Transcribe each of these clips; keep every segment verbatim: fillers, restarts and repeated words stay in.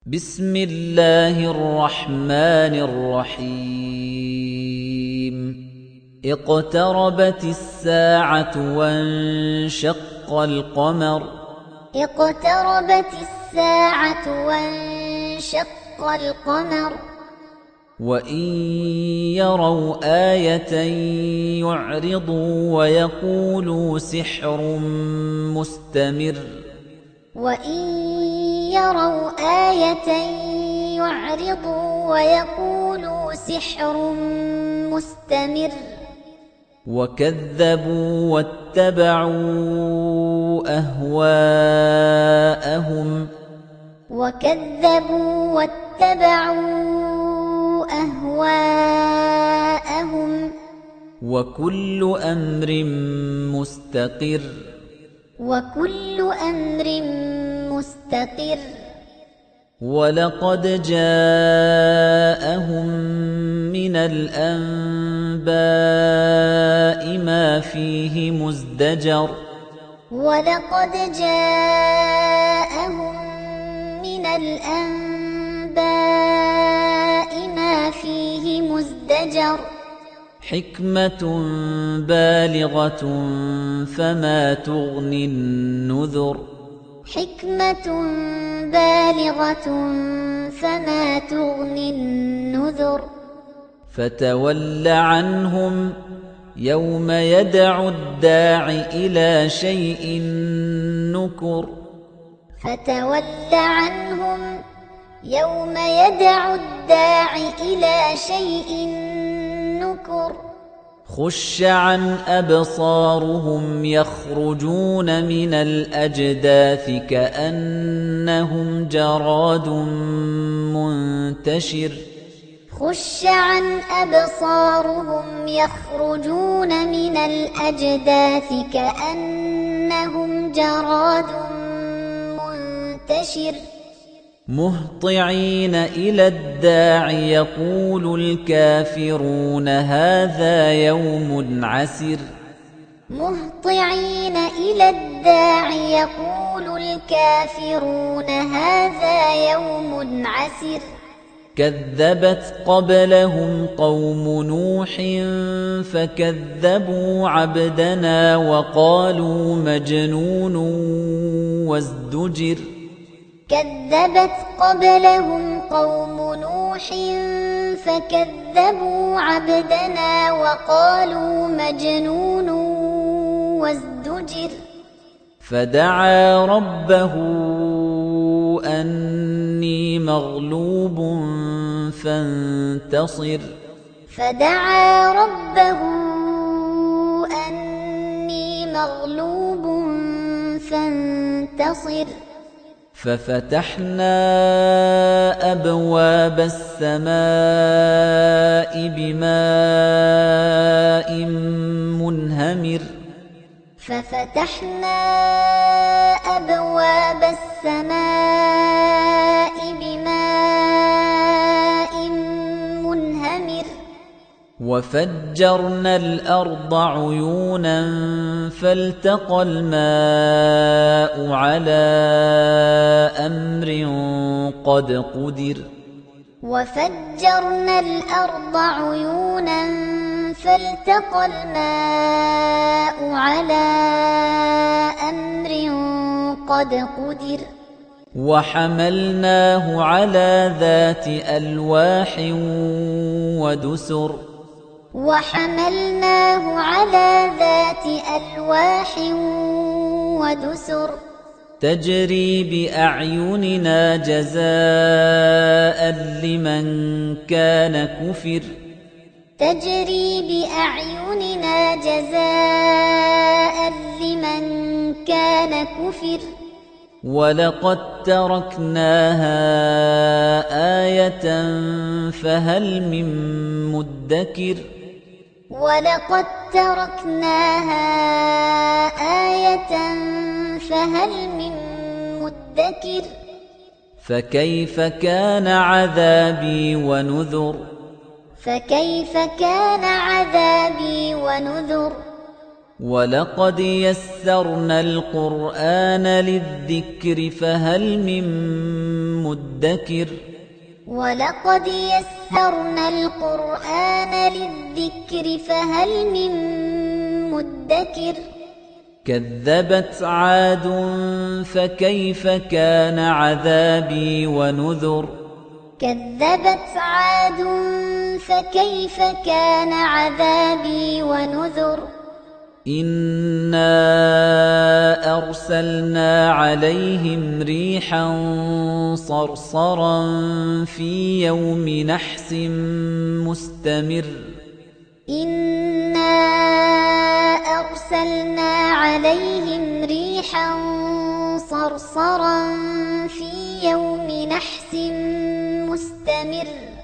بسم الله الرحمن الرحيم اقتربت الساعة وانشق القمر اقتربت الساعة وانشق القمر وإن يروا آية يعرضوا ويقولوا سحر مستمر وإن يروا آية يعرضوا ويقولوا سحر مستمر وكذبوا واتبعوا أهواءهم وكذبوا واتبعوا أهواءهم وكل أمر مستقر وكل أمر مستقر ولقد جاءهم من الأنباء ما فيه مزدجر ولقد جاءهم من الأنباء ما فيه مزدجر حكمة بالغة فما تغني النذر حكمة بالغة فما تغني النذر فتول عنهم يوم يدعو الداع إلى شيء نكر فتول عنهم يوم يدعو الداع إلى شيء نكر خش عن أبصارهم يخرجون من الأجداث كأنهم جراد منتشر خش عن أبصارهم يخرجون من الأجداث كأنهم جراد منتشر مهطعين إلى الداع يقول الكافرون هذا يوم عسر مهطعين إلى الداع يقول الكافرون هذا يوم عسر كذبت قبلهم قوم نوح فكذبوا عبدنا وقالوا مجنون وازدجر كذبت قبلهم قوم نوح فكذبوا عبدنا وقالوا مجنون وازدجر فدعا ربه أني مغلوب فانتصر فدعا ربه أني مغلوب فانتصر ففتحنا أبواب السماء بماء منهمر ففتحنا أبواب السماء بماء منهمر وفجرنا الأرض عيونا فالتقى الماء على أمر قد قدر وفجرنا الأرض عيونا فالتقى الماء على أمر قد قدر وحملناه على ذات ألواح ودسر وحملناه على ذات ألواح ودسر تجري بأعيننا جزاء لمن كان كفر تجري بأعيننا جزاء لمن كان كفر ولقد تركناها آية فهل من مدكر ولقد تركناها آية فهل من مدكر فكيف كان عذابي ونذر فكيف كان عذابي ونذر وَلَقَدْ يَسَّرْنَا الْقُرْآنَ لِلذِّكْرِ فَهَلْ مِن مُّدَّكِرٍ وَلَقَدْ يَسَّرْنَا الْقُرْآنَ لِلذِّكْرِ فَهَلْ مِن مُّدَّكِرٍ كَذَّبَتْ عَادٌ فَكَيْفَ كَانَ عَذَابِي وَنُذُرِ كَذَّبَتْ عَادٌ فَكَيْفَ كَانَ عَذَابِي وَنُذُرِ إِنَّا أَرْسَلْنَا عَلَيْهِمْ رِيحًا صَرْصَرًا فِي يَوْمِ نَحْسٍ مُسْتَمِرٍّ إِنَّا أَرْسَلْنَا عَلَيْهِمْ رِيحًا صَرْصَرًا فِي يَوْمِ نَحْسٍ مُسْتَمِرٍّ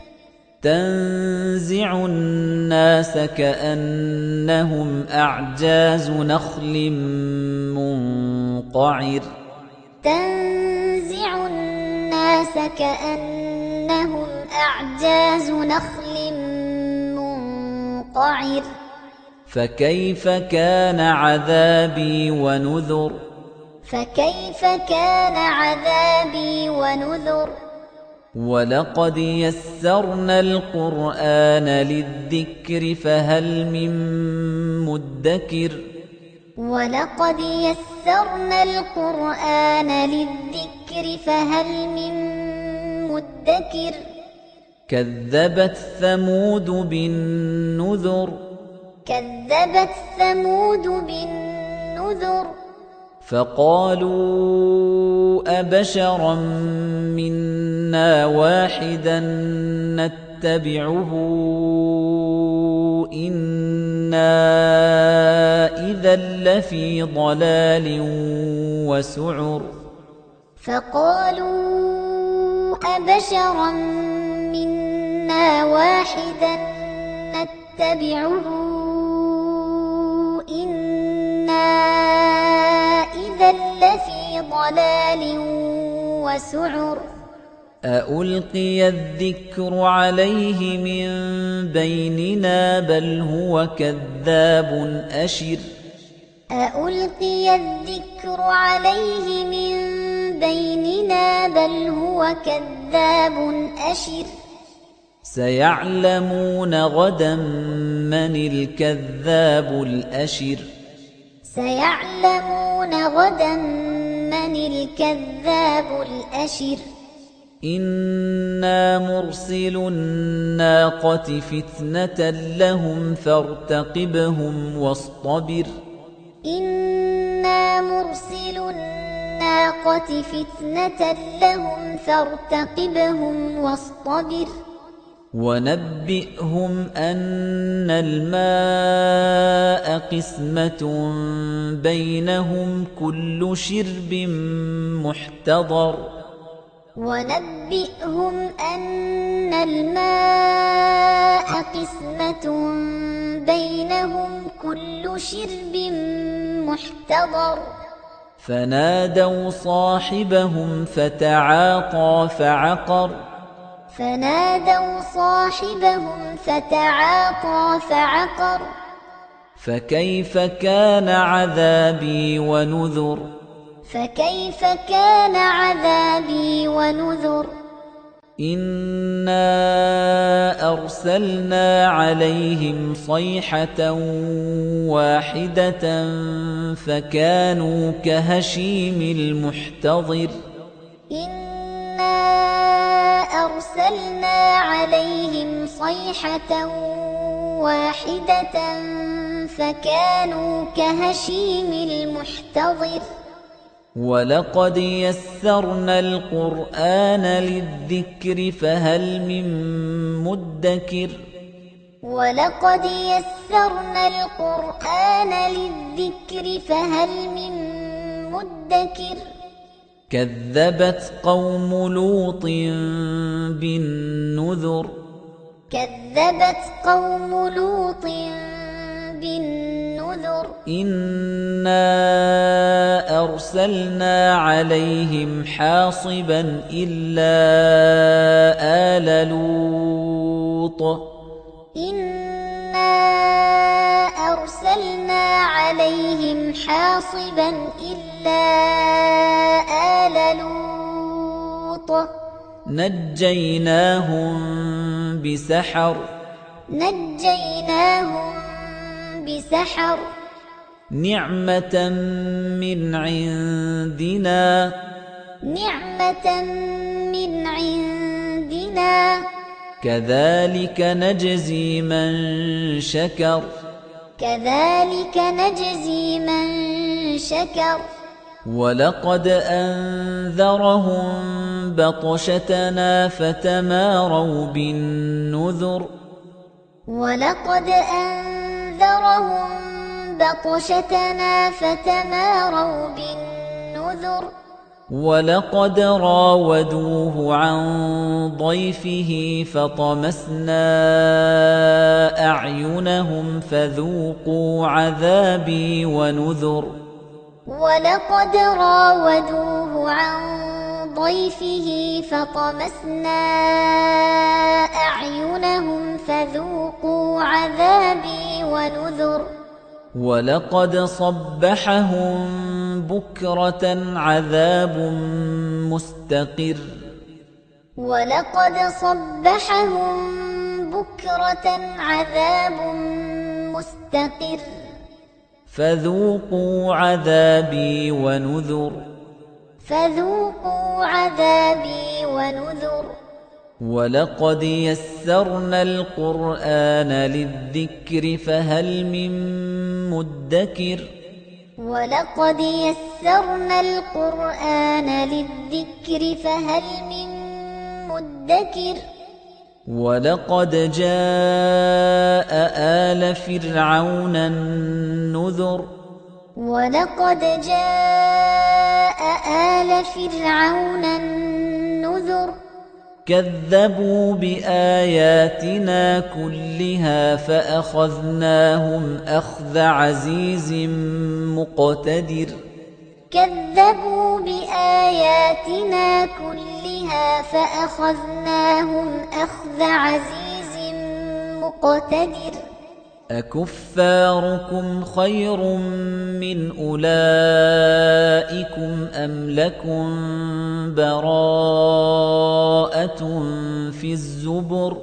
تَنزِعُ النَّاسَ كَأَنَّهُمْ أَعْجَازُ نَخْلٍ مُّنقَعِرٍ تَنزِعُ النَّاسَ كَأَنَّهُمْ أَعْجَازُ نَخْلٍ مُّنقَعِرٍ فَكَيْفَ كَانَ عَذَابِي وَنُذُرِ فَكَيْفَ كَانَ عَذَابِي وَنُذُرِ وَلَقَدْ يَسَّرْنَا الْقُرْآنَ لِلذِّكْرِ فَهَلْ مِن مُّدَّكِرٍ وَلَقَدْ يَسَّرْنَا الْقُرْآنَ لِلذِّكْرِ فَهَلْ مِن مُّدَّكِرٍ كَذَّبَتْ ثَمُودُ بِالنُّذُرِ كَذَّبَتْ ثَمُودُ بِالنُّذُرِ فَقَالُوا أَبَشَرًا مِّنَّا وَاحِدًا نَّتَّبِعُهُ إِنَّا إِذًا لَّفِي ضَلَالٍ وَسُعُرٍ فَقَالُوا أَبَشَرًا مِّنَّا وَاحِدًا نَّتَّبِعُهُ إِنَّا إِذًا لَّفِي ضَلَالٍ وَسُعُرٍ أَأُلْقِيَ الذِّكْرُ عَلَيْهِ مِن بَيْنِنَا بَلْ هُوَ كَذَّابٌ أَشِرٌ أَأُلْقِيَ الذِّكْرُ عَلَيْهِ مِن بَيْنِنَا بَلْ هُوَ كَذَّابٌ أَشِرٌ سَيَعْلَمُونَ غَدًا مَّنِ الْكَذَّابُ الْأَشِرُ سَيَعْلَمُونَ غَدًا مَّنِ الْكَذَّابُ الْأَشِرُ إِنَّا مُرْسِلُو النَّاقَةِ فِتْنَةً لَّهُمْ فَارْتَقِبْهُمْ وَاصْطَبِرْ إِنَّا مُرْسِلُو النَّاقَةِ فِتْنَةً لَّهُمْ فَارْتَقِبْهُمْ وَاصْطَبِرْ وَنَبِّئْهُمْ أَنَّ الْمَاءَ قِسْمَةٌ بَيْنَهُمْ كُلُّ شِرْبٍ مُّحْتَضَرٌ وَنَبِّئْهُمْ أَنَّ الْمَاءَ قِسْمَةٌ بَيْنَهُمْ كُلُّ شِرْبٍ مُّحْتَضَرٌ فَنَادَوْا صَاحِبَهُمْ فَتَعَاطَىٰ فَعَقَرَ فَنَادَوْا صَاحِبَهُمْ فَتَعَاطَىٰ فَعَقَرَ فَكَيْفَ كَانَ عَذَابِي وَنُذُرِ فَكَيْفَ كَانَ عَذَابِي وَنُذُرِ إِنَّا أَرْسَلْنَا عَلَيْهِمْ صَيْحَةً وَاحِدَةً فَكَانُوا كَهَشِيمِ الْمُحْتَظِرِ إِنَّا أَرْسَلْنَا عَلَيْهِمْ صَيْحَةً وَاحِدَةً فَكَانُوا كَهَشِيمِ الْمُحْتَظِرِ وَلَقَدْ يَسَّرْنَا الْقُرْآنَ لِلذِّكْرِ فَهَلْ مِن مُّدَّكِرٍ وَلَقَدْ يَسَّرْنَا الْقُرْآنَ لِلذِّكْرِ فَهَلْ مِن مُّدَّكِرٍ كَذَّبَتْ قَوْمُ لُوطٍ بِالنُّذُرِ كَذَّبَتْ قَوْمُ لُوطٍ بِالنُّذُرِ إِنَّا أَرْسَلْنَا عَلَيْهِمْ حَاصِبًا إِلَّا آلَ لُوطٍ إِنَّا أَرْسَلْنَا عَلَيْهِمْ عليهم حاصبا إلا آل لوط نجيناهم بسحر نجيناهم بسحر نعمة من عندنا نعمة من عندنا كذلك نجزي من شكر كذلك نجزي من شكر ولقد أنذرهم بطشتنا فتماروا بالنذر ولقد أنذرهم بطشتنا فتماروا بالنذر ولقد راودوه عن ضيفه فطمسنا أعينهم فذوقوا عذابي ونذر ولقد راودوه عن ضيفه فطمسنا أعينهم فذوقوا عذابي ونذر ولقد صبحهم بكرة عذاب مستقر ولقد صبحهم بكرة عذاب مستقر فذوقوا عذابي ونذر فذوقوا عذابي ونذر ولقد يسرنا القرآن للذكر فهل من مدكر ولقد يسرنا القرآن للذكر فهل من مدكر ولقد جاء آل فرعون النذر ولقد جاء آل فرعون النذر كذبوا بآياتنا كلها فأخذناهم أخذ عزيز مقتدر كذبوا بآياتنا كلها فأخذناهم أخذ عزيز مقتدر أكفاركم خير من أولئكم أم لكم براءة في الزبر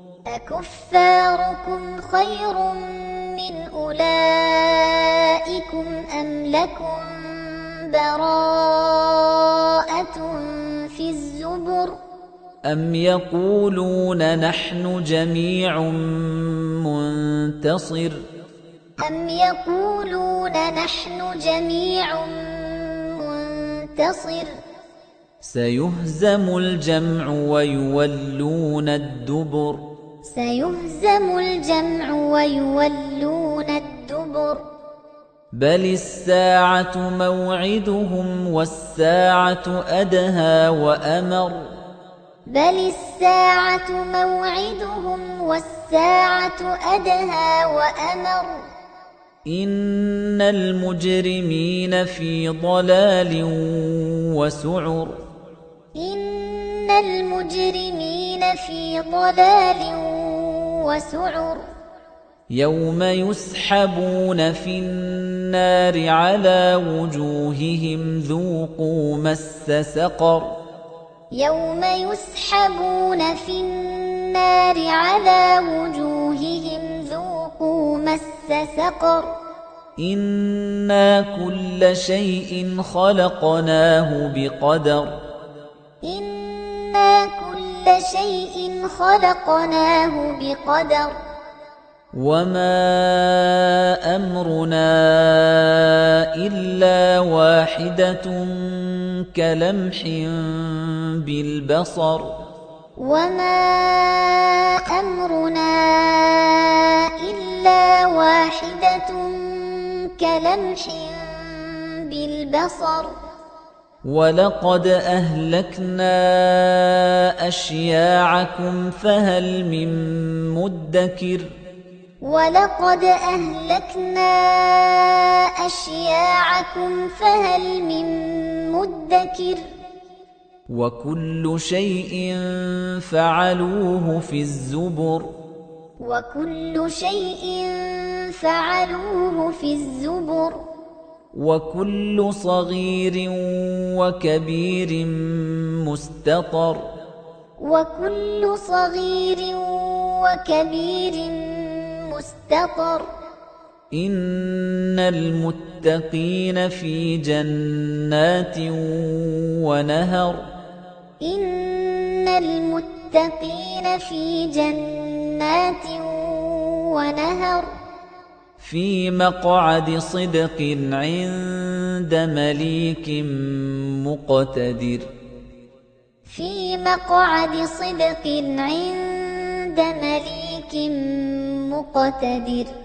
أكفاركم خير من أولئكم أم لكم براءة في الزبر أم يقولون نحن جميع منتصر أم يقولون نحن جميع منتصر سيهزم الجمع ويولون الدبر سيهزم الجمع ويولون الدبر بل الساعة موعدهم والساعة أدهى وأمر بل الساعة موعدهم والساعة أدهى وأمر إن المجرمين في ضلال وسعر إن المجرمين في ضلال وسعر يوم يسحبون في النار على وجوههم ذوقوا مس سقر يوم يسحبون في النار على وجوههم ذوقوا مس سقر إنا كل شيء خلقناه بقدر إنا كل شيء خلقناه بقدر وما أمرنا إلا واحدة كلمح بالبصر وما أمرنا إلا واحدة كلمح بالبصر ولقد أهلكنا أشياعكم فهل من مدكر ولقد أهلكنا أشياعكم فهل من مدكر وكل شيء فعلوه في الزبر وكل شيء فعلوه في الزبر وكل صغير وكبير مستطر وكل صغير وكبير مستطر إن المتقين في جنات ونهر إن المتقين في جنات ونهر في مقعد صدق عند مليك مقتدر في مقعد صدق عند مليك مقتدر